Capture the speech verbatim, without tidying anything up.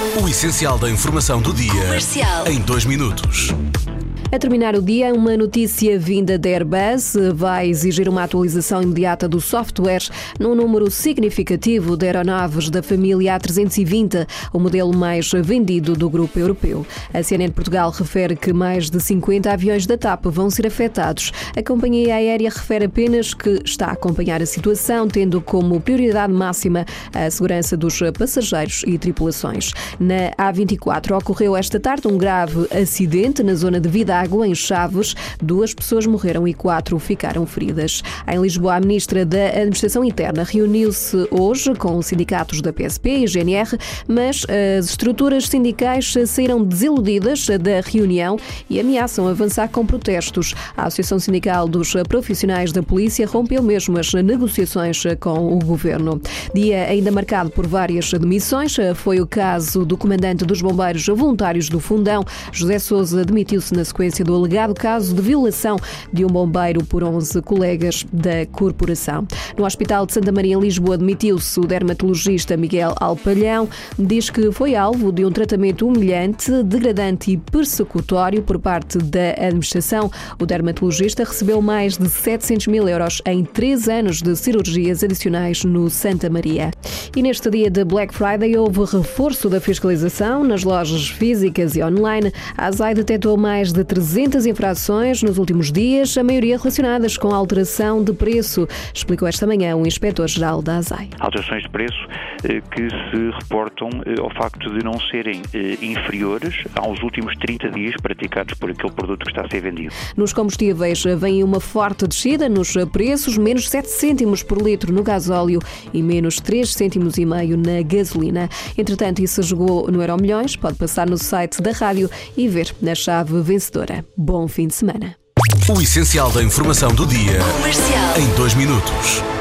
O essencial da informação do dia, Comercial. Em dois minutos. A terminar o dia, uma notícia vinda da Airbus vai exigir uma atualização imediata do software num número significativo de aeronaves da família A trezentos e vinte, o modelo mais vendido do grupo europeu. A C N N Portugal refere que mais de cinquenta aviões da TAP vão ser afetados. A companhia aérea refere apenas que está a acompanhar a situação, tendo como prioridade máxima a segurança dos passageiros e tripulações. Na A vinte e quatro ocorreu esta tarde um grave acidente na zona de Vidago, em Chaves. Duas pessoas morreram e quatro ficaram feridas. Em Lisboa, a Ministra da Administração Interna reuniu-se hoje com os sindicatos da P S P e G N R, mas as estruturas sindicais saíram desiludidas da reunião e ameaçam avançar com protestos. A Associação Sindical dos Profissionais da Polícia rompeu mesmo as negociações com o Governo. Dia ainda marcado por várias demissões. Foi o caso do comandante dos bombeiros voluntários do Fundão. José Sousa demitiu-se na sequência do alegado caso de violação de um bombeiro por onze colegas da corporação. No Hospital de Santa Maria, em Lisboa, demitiu-se o dermatologista Miguel Alpalhão. Diz que foi alvo de um tratamento humilhante, degradante e persecutório por parte da administração. O dermatologista recebeu mais de setecentos mil euros em três anos de cirurgias adicionais no Santa Maria. E neste dia de Black Friday houve reforço da fiscalização nas lojas físicas e online. A ASAI detectou mais de trezentas infrações nos últimos dias, a maioria relacionadas com a alteração de preço, explicou esta manhã o inspetor-geral da ASAI. Alterações de preço eh, que se reportam eh, ao facto de não serem eh, inferiores aos últimos trinta dias praticados por aquele produto que está a ser vendido. Nos combustíveis vem uma forte descida nos preços, menos sete cêntimos por litro no gasóleo e menos três cêntimos e meio na gasolina. Entretanto, isso jogou no Euromilhões, pode passar no site da rádio e ver na chave vencedora. Bom fim de semana. O essencial da informação do dia, Comercial. Em dois minutos.